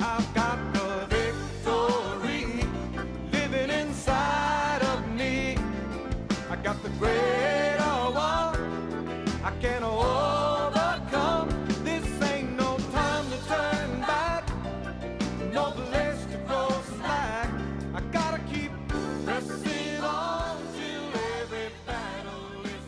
I've got the victory living inside of me. I got the greater one. I can overcome. This ain't no time to turn back. No place to go slack. I gotta keep pressing on till every battle is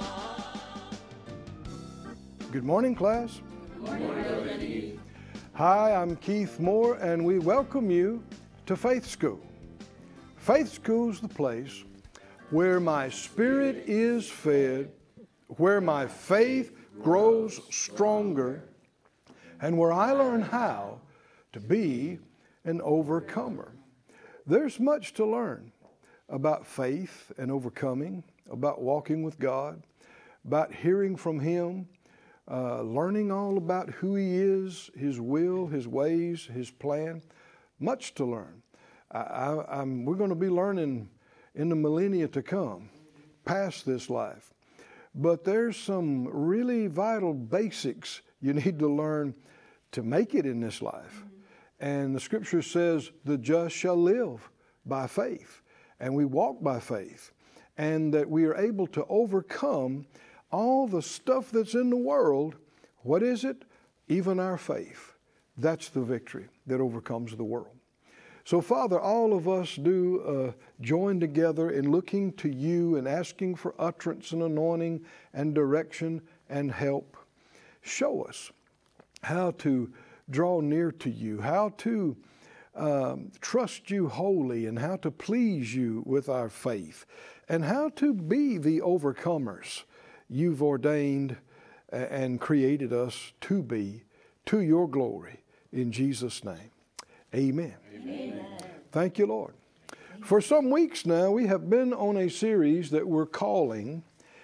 won. Good morning, class. Good morning. Hi, I'm Keith Moore, and we welcome you to Faith School. Faith School's the place where my spirit is fed, where my faith grows stronger, and where I learn how to be an overcomer. There's much to learn about faith and overcoming, about walking with God, about hearing from Him, learning all about who He is, His will, His ways, His plan. Much to learn. We're going to be learning in the millennia to come, past this life. But there's some really vital basics you need to learn to make it in this life. And the Scripture says, the just shall live by faith. And we walk by faith. And that we are able to overcome all the stuff that's in the world. What is it? Even our faith. That's the victory that overcomes the world. So, Father, all of us do join together in looking to You and asking for utterance and anointing and direction and help. Show us how to draw near to You, how to trust You wholly, and how to please You with our faith, and how to be the overcomers You've ordained and created us to be, to Your glory. In Jesus' name, amen. Amen. Thank You, Lord. For some weeks now, we have been on a series that we're calling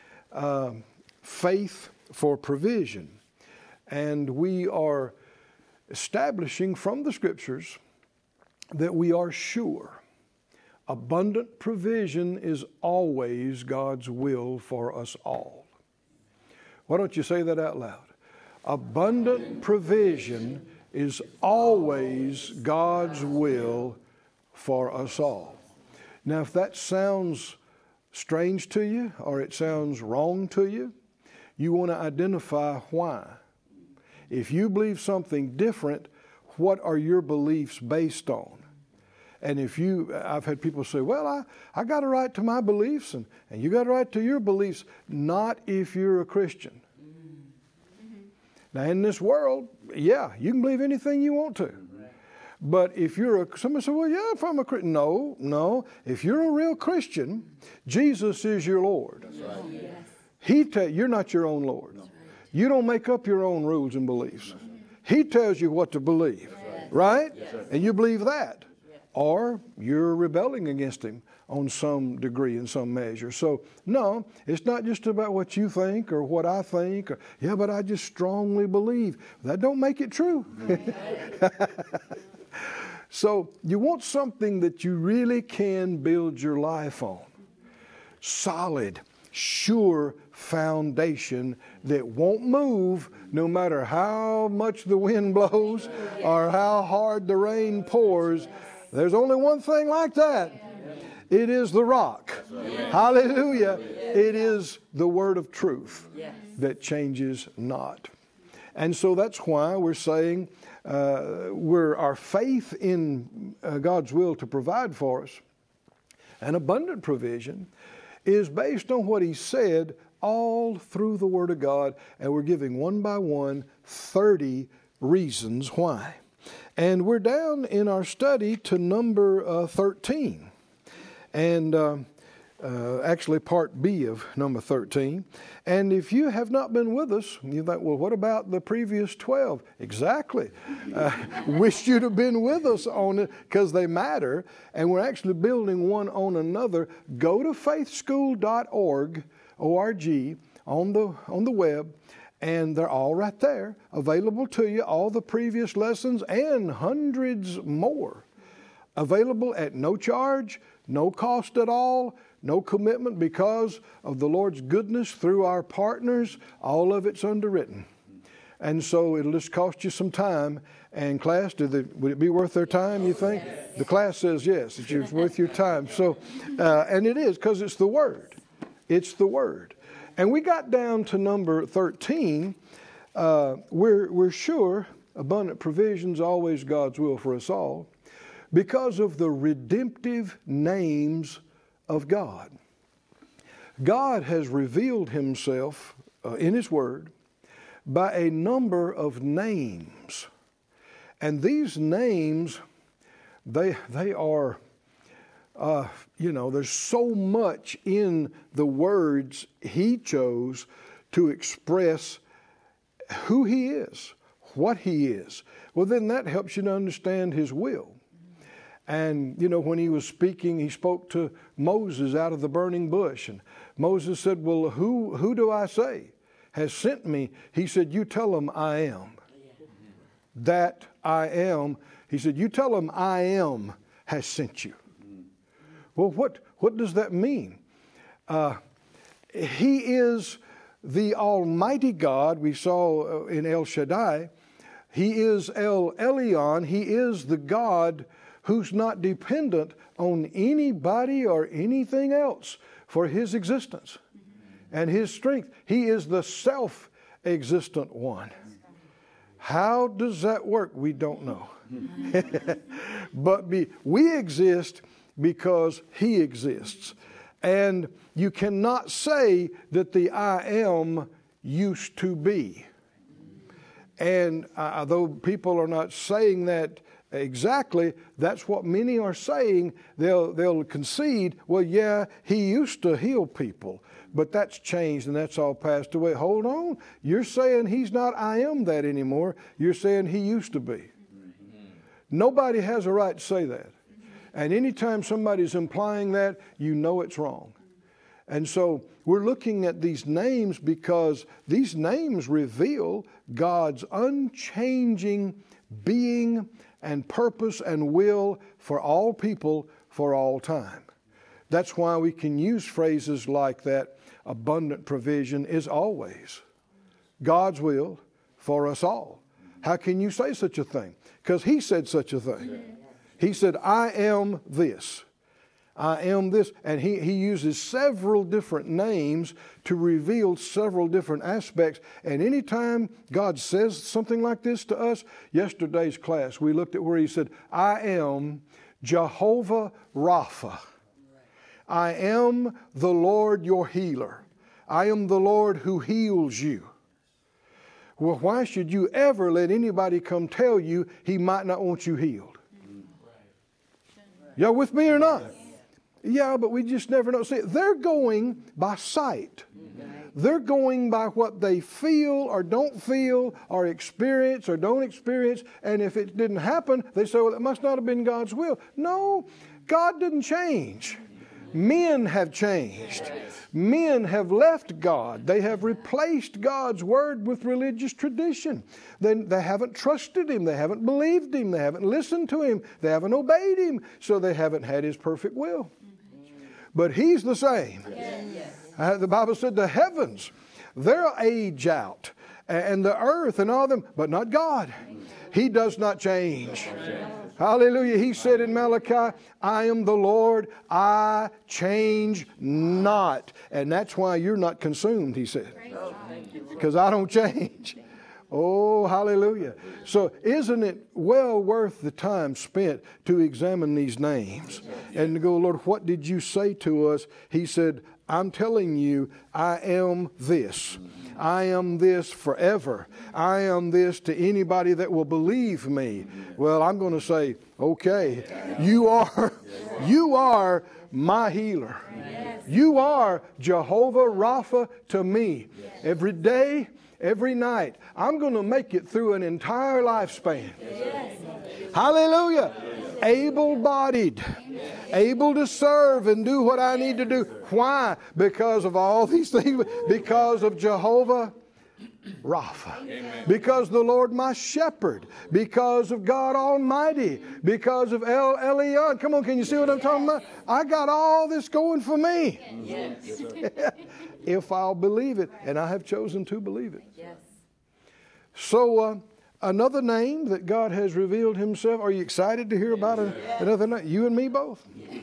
Faith for Provision. And we are establishing from the Scriptures that we are sure abundant provision is always God's will for us all. Why don't you say that out loud? Abundant provision is always God's will for us all. Now, if that sounds strange to you or it sounds wrong to you, you want to identify why. If you believe something different, what are your beliefs based on? And I've had people say, well, I got a right to my beliefs and you got a right to your beliefs. Not if you're a Christian. Now, in this world, yeah, you can believe anything you want to. But if somebody said, well, yeah, if I'm a Christian. No. If you're a real Christian, Jesus is your Lord. That's right. You're not your own Lord. Right. You don't make up your own rules and beliefs. He tells you what to believe, right? Yes. And you believe that. Or you're rebelling against Him on some degree, in some measure. So, no, it's not just about what you think or what I think. But I just strongly believe. That don't make it true. So, you want something that you really can build your life on. Solid, sure foundation that won't move no matter how much the wind blows or how hard the rain pours. There's only one thing like that. It is the rock. Hallelujah. It is the word of truth that changes not. And so that's why we're saying our faith in God's will to provide for us an abundant provision is based on what He said all through the Word of God. And we're giving one by one 30 reasons why. And we're down in our study to number 13. And actually part B of number 13. And if you have not been with us, you think, well, what about the previous 12? Exactly. Wish you'd have been with us on it because they matter. And we're actually building one on another. Go to faithschool.org, O-R-G, on the web. And they're all right there, available to you, all the previous lessons and hundreds more. Available at no charge, no cost at all, no commitment because of the Lord's goodness through our partners. All of it's underwritten. And so it'll just cost you some time. And class, would it be worth their time, you think? Yes. The class says yes, it's worth your time. So, and it is, because it's the Word. It's the Word. And we got down to number 13. We're sure abundant provision's always God's will for us all because of the redemptive names of God. God has revealed himself in his Word by a number of names. And these names, they are, there's so much in the words he chose to express who he is, what he is. Well, then that helps you to understand his will. And, when he was speaking, he spoke to Moses out of the burning bush. And Moses said, well, who do I say has sent me? He said, you tell him I am. That I am. He said, you tell him I am has sent you. Well, what does that mean? He is the Almighty God we saw in El Shaddai. He is El Elyon. He is the God who's not dependent on anybody or anything else for his existence and his strength. He is the self-existent one. How does that work? We don't know. But we exist because he exists. And you cannot say that the I am used to be. And though people are not saying that exactly, that's what many are saying. They'll concede, well, yeah, he used to heal people, but that's changed and that's all passed away. Hold on. You're saying he's not I am that anymore. You're saying he used to be. Nobody has a right to say that. And anytime somebody's implying that, you know it's wrong. And so we're looking at these names because these names reveal God's unchanging being and purpose and will for all people for all time. That's why we can use phrases like that. Abundant provision is always God's will for us all. How can you say such a thing? Because he said such a thing. He said, I am this. I am this. And he uses several different names to reveal several different aspects. And anytime God says something like this to us, yesterday's class, we looked at where he said, I am Jehovah Rapha. I am the Lord your healer. I am the Lord who heals you. Well, why should you ever let anybody come tell you he might not want you healed? Y'all with me or not? Yeah, but we just never know. See, they're going by sight. They're going by what they feel or don't feel or experience or don't experience. And if it didn't happen, they say, well, it must not have been God's will. No, God didn't change. Men have changed. Men have left God. They have replaced God's word with religious tradition. They haven't trusted him. They haven't believed him. They haven't listened to him. They haven't obeyed him. So they haven't had his perfect will. But he's the same. The Bible said the heavens, they'll age out. And the earth and all them, but not God. He does not change. Hallelujah. He said in Malachi, I am the Lord, I change not. And that's why you're not consumed, he said. Because I don't change. Oh, hallelujah. So isn't it well worth the time spent to examine these names and to go, Lord, what did you say to us? He said, I'm telling you, I am this. I am this forever. I am this to anybody that will believe me. Well, I'm going to say, okay, you are my healer. You are Jehovah Rapha to me. Every day, every night, I'm going to make it through an entire lifespan. Hallelujah. Able-bodied. Able to serve and do what I need to do. Why? Because of all these things. Because of Jehovah Rapha. Amen. Because the Lord my shepherd. Because of God Almighty. Because of El Elyon. Come on, can you see what I'm talking about? I got all this going for me. Yes. If I'll believe it. And I have chosen to believe it. Yes. So another name that God has revealed himself. Are you excited to hear about another name? You and me both.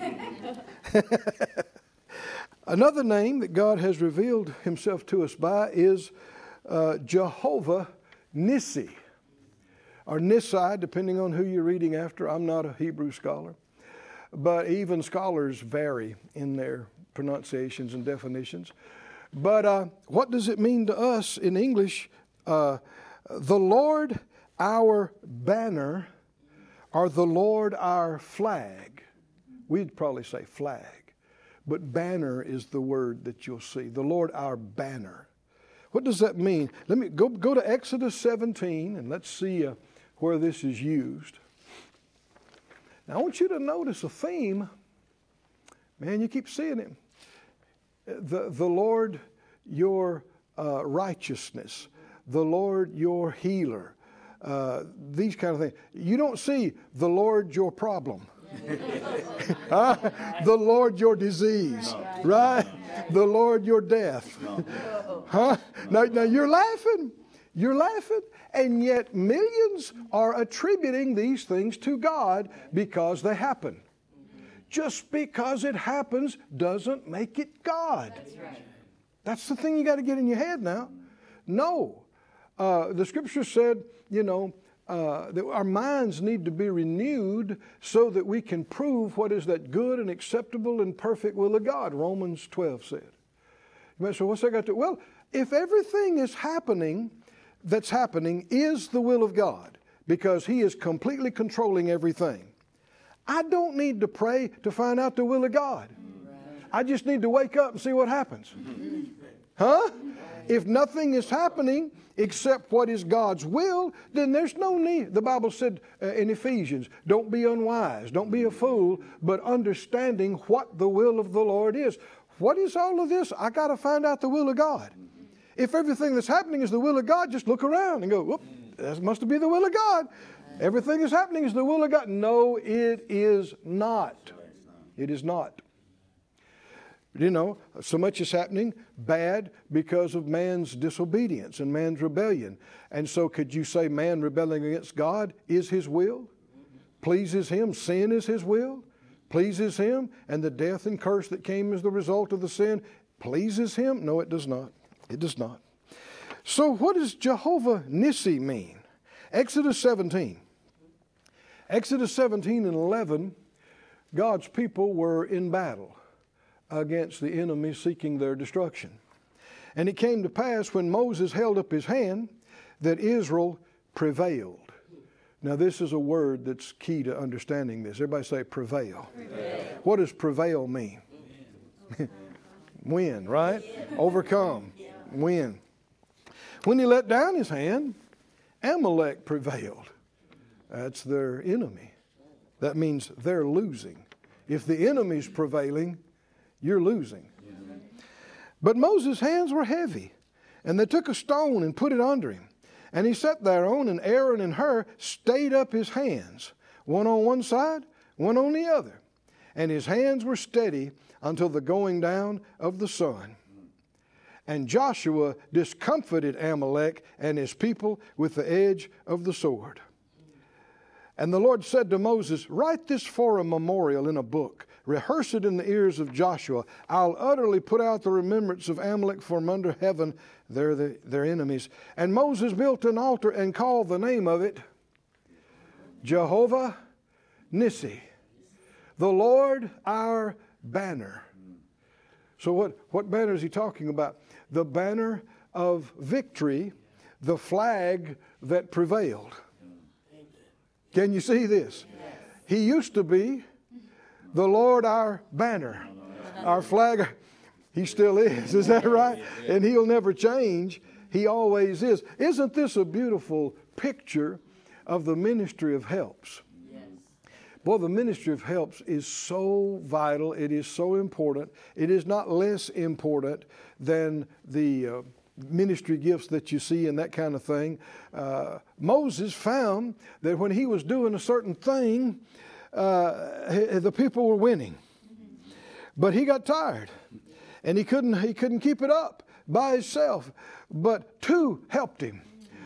Another name that God has revealed himself to us by is Jehovah Nissi, or Nissi, depending on who you're reading after. I'm not a Hebrew scholar, but even scholars vary in their pronunciations and definitions. But what does it mean to us in English? The Lord our banner, or the Lord our flag. We'd probably say flag, but banner is the word that you'll see. The Lord our banner. What does that mean? Let me go to Exodus 17 and let's see where this is used. Now I want you to notice a theme. Man, you keep seeing it. The Lord your righteousness. The Lord your healer. These kind of things. You don't see the Lord your problem. The Lord your disease. Right? The Lord your death. Huh? Now you're laughing. You're laughing. And yet millions are attributing these things to God because they happen. Just because it happens doesn't make it God. That's right. That's the thing you got to get in your head now. No. The scripture said, that our minds need to be renewed so that we can prove what is that good and acceptable and perfect will of God. Romans 12 said. You might say, what's that got to do? Well, if everything is happening that's happening is the will of God, because He is completely controlling everything, I don't need to pray to find out the will of God. I just need to wake up and see what happens. Huh? If nothing is happening except what is God's will, then there's no need. The Bible said in Ephesians, don't be unwise, don't be a fool, but understanding what the will of the Lord is. What is all of this? I got to find out the will of God. If everything that's happening is the will of God, just look around and go, whoop, that must be the will of God. Everything that's happening is the will of God. No, it is not. It is not. So much is happening bad because of man's disobedience and man's rebellion. And so could you say man rebelling against God is his will? Pleases him? Sin is his will? Pleases him? And the death and curse that came as the result of the sin pleases him? No, it does not. It does not. So what does Jehovah Nissi mean? Exodus 17. Exodus 17 and 11, God's people were in battle against the enemy seeking their destruction. And it came to pass when Moses held up his hand that Israel prevailed. Now this is a word that's key to understanding this. Everybody say prevail. Prevail. What does prevail mean? Win, right? Overcome. Win. When he let down his hand, Amalek prevailed. That's their enemy. That means they're losing. If the enemy's prevailing, you're losing. But Moses' hands were heavy, and they took a stone and put it under him. And he sat thereon, and Aaron and Hur stayed up his hands, one on one side, one on the other. And his hands were steady until the going down of the sun. And Joshua discomfited Amalek and his people with the edge of the sword. And the Lord said to Moses, write this for a memorial in a book. Rehearse it in the ears of Joshua. I'll utterly put out the remembrance of Amalek from under heaven. They're their enemies. And Moses built an altar and called the name of it Jehovah Nissi, the Lord our banner. So what banner is he talking about? The banner of victory, the flag that prevailed. Can you see this? He used to be the Lord our banner, our flag. He still is. Is that right? And He'll never change. He always is. Isn't this a beautiful picture of the ministry of helps? Boy, the ministry of helps is so vital. It is so important. It is not less important than the ministry gifts that you see and that kind of thing. Moses found that when he was doing a certain thing, the people were winning. But he got tired, and he couldn't keep it up by himself. But two helped him.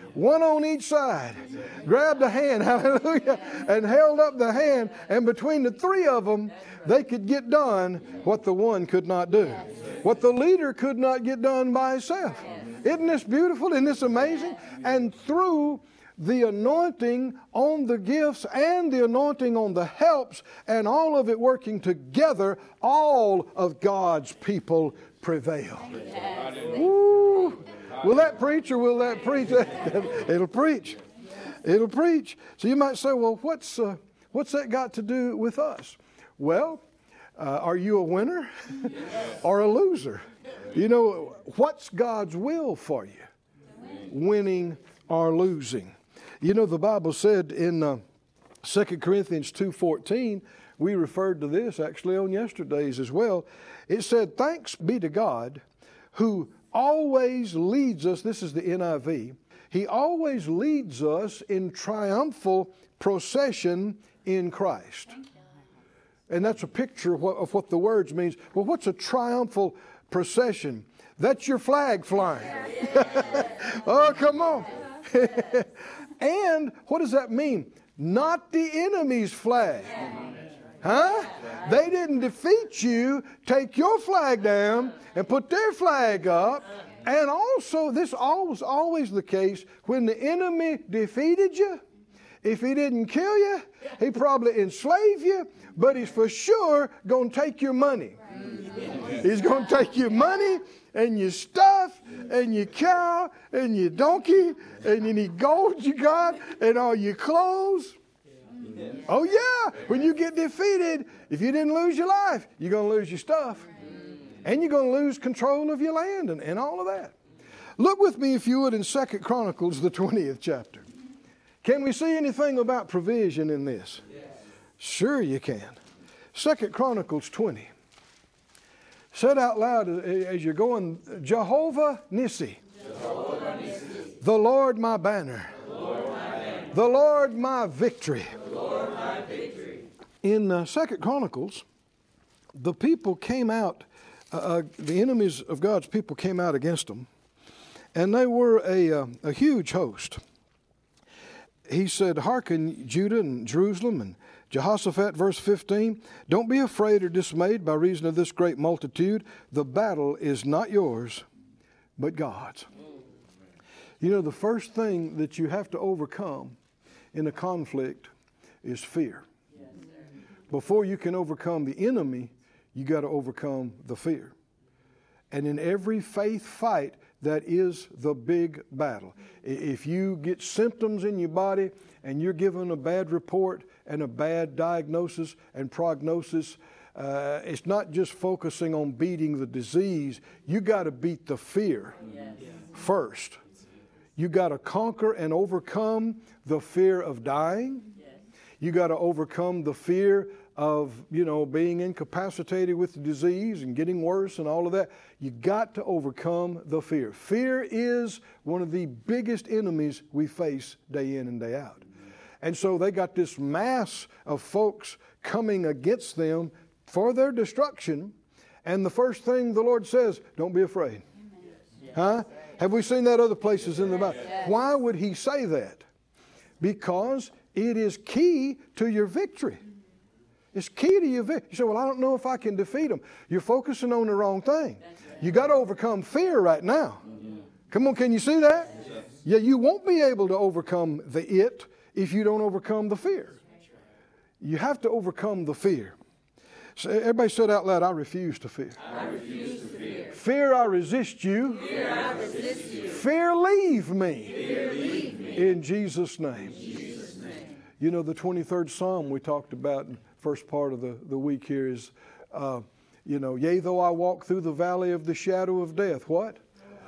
One on each side. Grabbed a hand, hallelujah, and held up the hand. And between the three of them, they could get done what the one could not do. What the leader could not get done by himself. Isn't this beautiful? Isn't this amazing? And through the anointing on the gifts and the anointing on the helps and all of it working together, all of God's people prevailed. Woo. Will that preach or will that preach? It'll preach. It'll preach. So you might say, well, what's that got to do with us? Well, are you a winner or a loser? You know, what's God's will for you? Winning or losing? You know, the Bible said in 2 Corinthians 2:14, we referred to this actually on yesterday's as well. It said, thanks be to God who always leads us, this is the NIV, He always leads us in triumphal procession in Christ. And that's a picture of what the words means. Well, what's a triumphal procession? That's your flag flying. Oh, come on. And what does that mean? Not the enemy's flag. Huh? They didn't defeat you. Take your flag down and put their flag up. And also, this was always the case when the enemy defeated you. If he didn't kill you, he probably enslaved you, but he's for sure going to take your money. He's going to take your money and your stuff and your cow and your donkey and any gold you got and all your clothes. Oh yeah, when you get defeated, if you didn't lose your life, you're going to lose your stuff. And you're going to lose control of your land and all of that. Look with me, if you would, in 2 Chronicles, the 20th chapter. Can we see anything about provision in this? Yes. Sure you can. 2 Chronicles 20. Said out loud as you're going, Jehovah Nissi. Jehovah Nissi. The Lord my banner. The Lord my banner. The Lord my victory. The Lord my victory. In 2 Chronicles, the people came out, the enemies of God's people came out against them. And they were a huge host. He said, hearken, Judah and Jerusalem and Jehoshaphat, verse 15, don't be afraid or dismayed by reason of this great multitude. The battle is not yours, but God's. You know, the first thing that you have to overcome in a conflict is fear. Before you can overcome the enemy, you got to overcome the fear. And in every faith fight, that is the big battle. If you get symptoms in your body and you're given a bad report and a bad diagnosis and prognosis, it's not just focusing on beating the disease. You got to beat the fear first. You got to conquer and overcome the fear of dying. You got to overcome the fear of, being incapacitated with the disease and getting worse and all of that. You got to overcome the fear. Fear is one of the biggest enemies we face day in and day out. And so they got this mass of folks coming against them for their destruction. And the first thing the Lord says, don't be afraid. Huh? Have we seen that other places in the Bible? Why would He say that? Because it is key to your victory. It's key to your victory. You say, well, I don't know if I can defeat them. You're focusing on the wrong thing. You got to overcome fear right now. Come on, can you see that? Yeah, you won't be able to overcome the it if you don't overcome the fear. You have to overcome the fear. So everybody said out loud, I refuse to fear. I refuse to fear. Fear, I resist you. Fear, I resist you. Fear, leave me. Fear, leave me. In Jesus' name. In Jesus' name. You know, the 23rd Psalm we talked about in first part of the week here is, yea, though I walk through the valley of the shadow of death, what?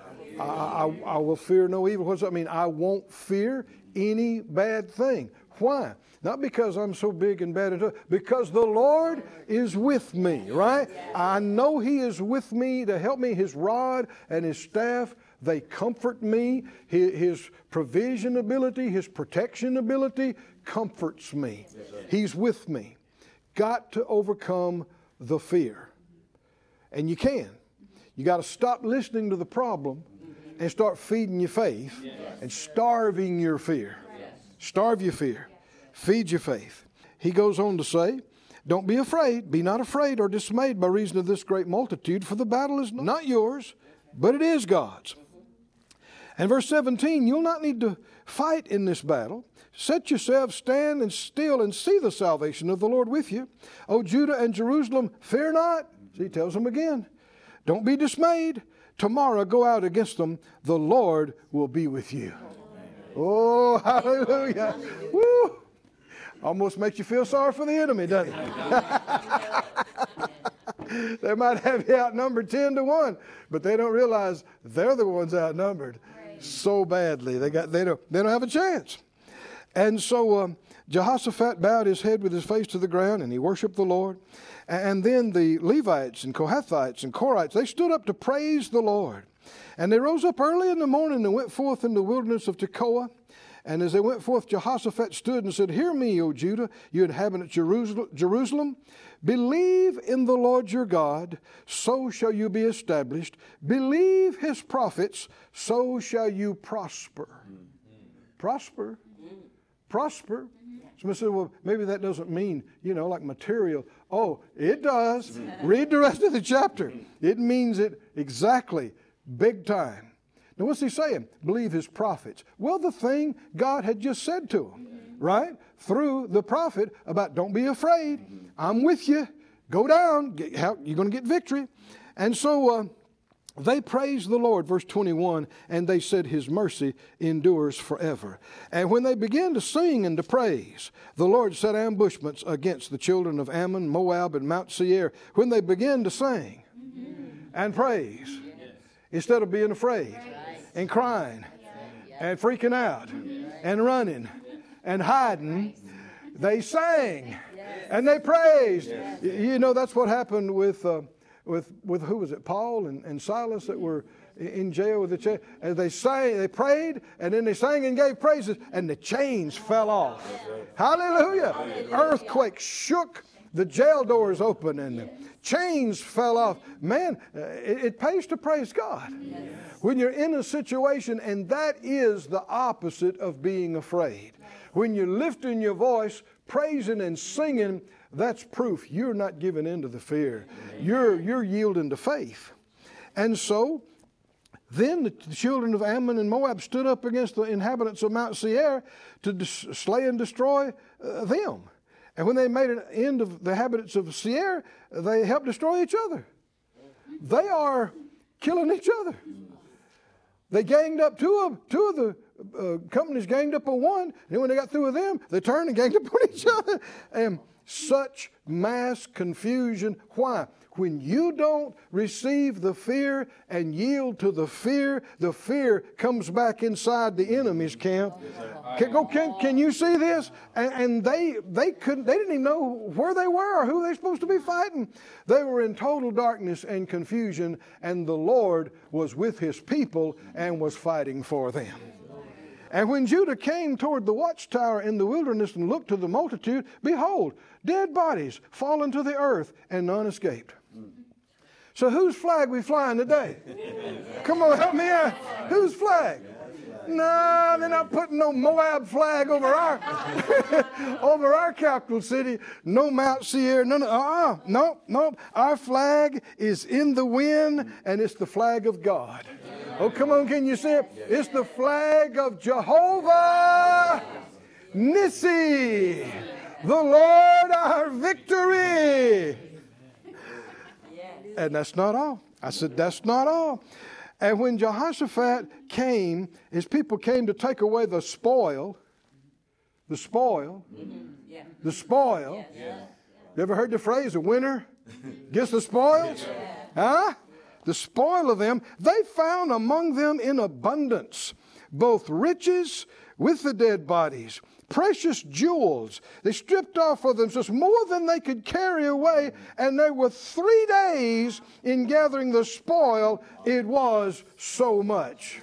I will fear no evil. What does that mean? I won't fear any bad thing. Why? Not because I'm so big and bad, because the Lord is with me, right? I know He is with me to help me. His rod and His staff, they comfort me. His provision ability, His protection ability comforts me. He's with me. Got to overcome the fear. And you can. You got to stop listening to the problem and start feeding your faith and starving your fear. Starve your fear. Feed your faith. He goes on to say, don't be afraid. Be not afraid or dismayed by reason of this great multitude, for the battle is not yours, but it is God's. And verse 17, you'll not need to fight in this battle. Set yourselves, stand and still, and see the salvation of the Lord with you. O Judah and Jerusalem, fear not. See, he tells them again, don't be dismayed. Tomorrow go out against them. The Lord will be with you. Oh, hallelujah. Woo. Almost makes you feel sorry for the enemy, doesn't it? They might have you outnumbered 10-1, but they don't realize they're the ones outnumbered so badly. They don't have a chance. And so Jehoshaphat bowed his head with his face to the ground, and he worshiped the Lord. And then the Levites and Kohathites and Korites, they stood up to praise the Lord. And they rose up early in the morning and went forth in the wilderness of Tekoa. And as they went forth, Jehoshaphat stood and said, hear me, O Judah, you inhabitants Jerusalem. Believe in the Lord your God, so shall you be established. Believe his prophets, so shall you prosper. Prosper. Prosper. Somebody said, well, maybe that doesn't mean, like material. Oh, it does. Read the rest of the chapter. It means it exactly, big time. Now, what's he saying? Believe his prophets. Well, the thing God had just said to him, right? Through the prophet about don't be afraid. I'm with you. Go down. You're going to get victory. And so they praised the Lord, verse 21, and they said his mercy endures forever. And when they began to sing and to praise, the Lord set ambushments against the children of Ammon, Moab, and Mount Seir. When they began to sing and praise, instead of being afraid and crying and freaking out and running and hiding, they sang and they praised. That's what happened with who was it? Paul and Silas that were in jail with the chain. And they sang, they prayed, and then they sang and gave praises, and the chains fell off. Hallelujah! Earthquake shook the jail doors open, and the chains fell off. Man, it pays to praise God when you're in a situation, and that is the opposite of being afraid. When you're lifting your voice, praising and singing, that's proof you're not giving in to the fear. You're yielding to faith. And so then the children of Ammon and Moab stood up against the inhabitants of Mount Seir to slay and destroy them. And when they made an end of the inhabitants of Seir, they helped destroy each other. They are killing each other. They ganged up, two of the companies ganged up on one, and then when they got through with them, they turned and ganged up on each other. And such mass confusion. Why? When you don't receive the fear and yield to the fear comes back inside the enemy's camp. Can you see this? And they didn't even know where they were or who they were supposed to be fighting. They were in total darkness and confusion, and the Lord was with his people and was fighting for them. And when Judah came toward the watchtower in the wilderness and looked to the multitude, behold, dead bodies fallen to the earth, and none escaped. So whose flag we flying today? Come on, help me out. Whose flag? No, they're not putting no Moab flag over our capital city. No Mount Seir. No. Our flag is in the wind, and it's the flag of God. Oh, come on, can you see it? It's the flag of Jehovah Nissi, the Lord our victory. And that's not all. I said, that's not all. And when Jehoshaphat came, his people came to take away the spoil. The spoil. You ever heard the phrase, a winner gets the spoils? Huh? The spoil of them, they found among them in abundance both riches with the dead bodies, precious jewels. They stripped off of themselves more than they could carry away, and they were 3 days in gathering the spoil. It was so much.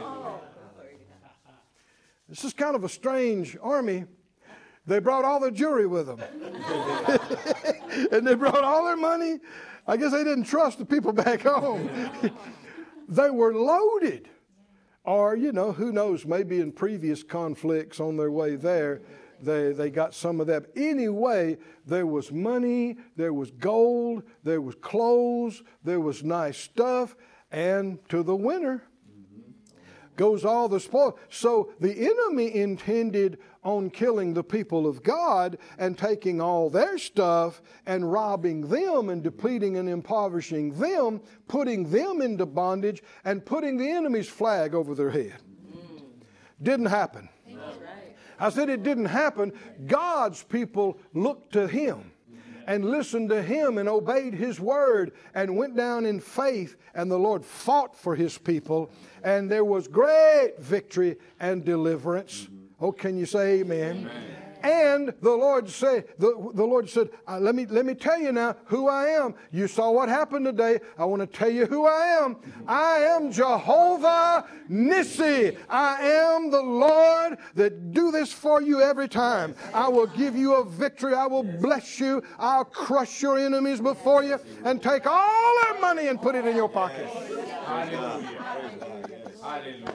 This is kind of a strange army. They brought all their jewelry with them. And they brought all their money. I guess they didn't trust the people back home. They were loaded. Or, who knows, maybe in previous conflicts on their way there, they got some of that. Anyway, there was money, there was gold, there was clothes, there was nice stuff, and to the winner goes all the spoil. So the enemy intended on killing the people of God and taking all their stuff and robbing them and depleting and impoverishing them, putting them into bondage and putting the enemy's flag over their head. Didn't happen. I said it didn't happen. God's people looked to Him and listened to Him and obeyed His word and went down in faith, and the Lord fought for His people, and there was great victory and deliverance. Oh, can you say amen? Amen. And the Lord said, let me tell you now who I am. You saw what happened today. I want to tell you who I am. I am Jehovah Nissi. I am the Lord that do this for you every time. I will give you a victory. I will bless you. I'll crush your enemies before you and take all their money and put it in your pocket. Hallelujah. Hallelujah.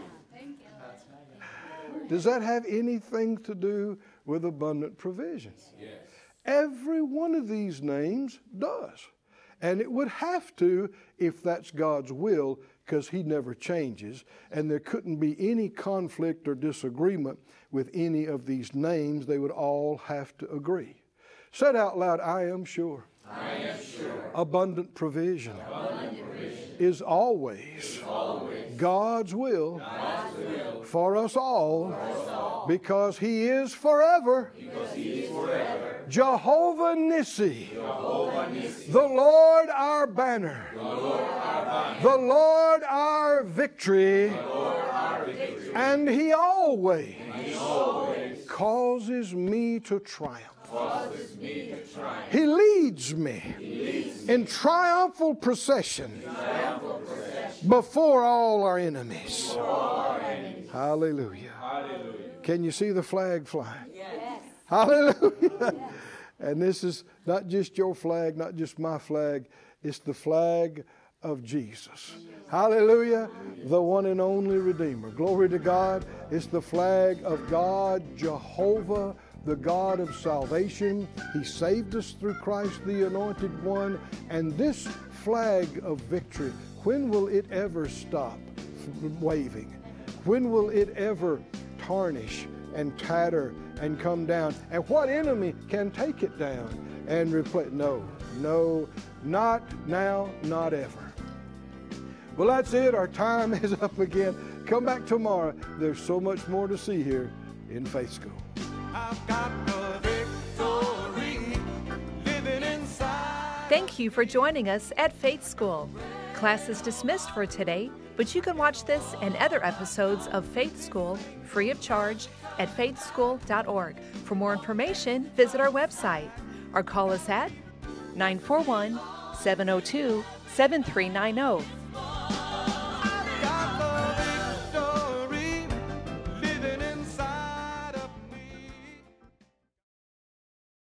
Does that have anything to do with abundant provision? Yes. Every one of these names does. And it would have to if that's God's will, because He never changes. And there couldn't be any conflict or disagreement with any of these names. They would all have to agree. Said out loud, I am sure. I am sure. Abundant provision, is always God's will, for us all, because He is forever. Jehovah Nissi, the Lord our banner, the Lord our victory, and He always causes me to triumph. He leads me in triumphal procession before all our enemies. Hallelujah. Can you see the flag flying? Yes. Hallelujah. And this is not just your flag, not just my flag. It's the flag of Jesus. Hallelujah. The one and only Redeemer. Glory to God. It's the flag of God, Jehovah, the God of salvation. He saved us through Christ, the Anointed One. And this flag of victory, when will it ever stop waving? When will it ever tarnish and tatter and come down? And what enemy can take it down and replace? No, not now, not ever. Well, that's it. Our time is up again. Come back tomorrow. There's so much more to see here in Faith School. I've got the victory living inside. Thank you for joining us at Faith School. Class is dismissed for today, but you can watch this and other episodes of Faith School free of charge at faithschool.org. For more information, visit our website or call us at 941-702-7390.